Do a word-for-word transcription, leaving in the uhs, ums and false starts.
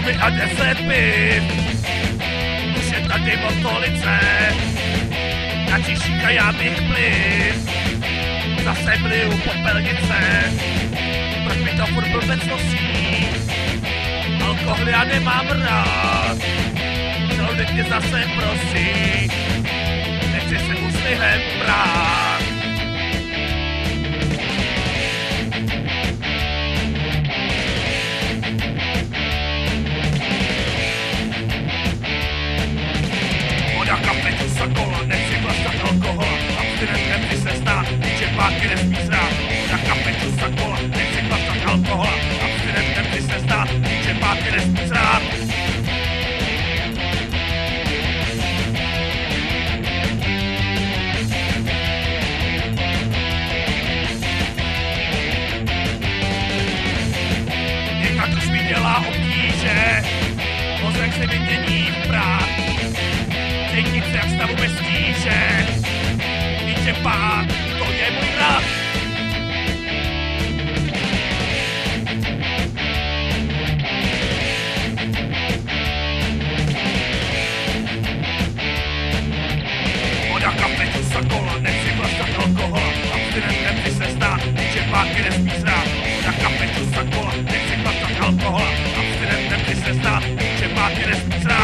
Kovy a deset piv, už je tady motolice, radši šíka já bych pliv, zase bliju popelnice, proč mi to furt blbec nosí, alkohol já nemám rád, žaludek mě zase prosí, nechci se úsměvem brát. Kafe, čusa, kola, nechci vlastat alkohola, abstinentem ty se stát, že párky nesmí srát. Na kafe, čusa, kola, nechci vlastat alkohola, abstinentem ty se stát, že párky nesmí srát. Někak už mi dělá obtíže, mozek se mi mění v prach. Cítím se jak stavu bez stíže, víte pán, to je můj rad. Voda, kafe, čusa, kola, nechci vlastat alkohola, abstinentem ty se stát, že pánky nesmí srát. Voda, kafe, čusa, kola, nechci vlastat alkohola, abstinentem ty se stát, že pánky nesmí srát.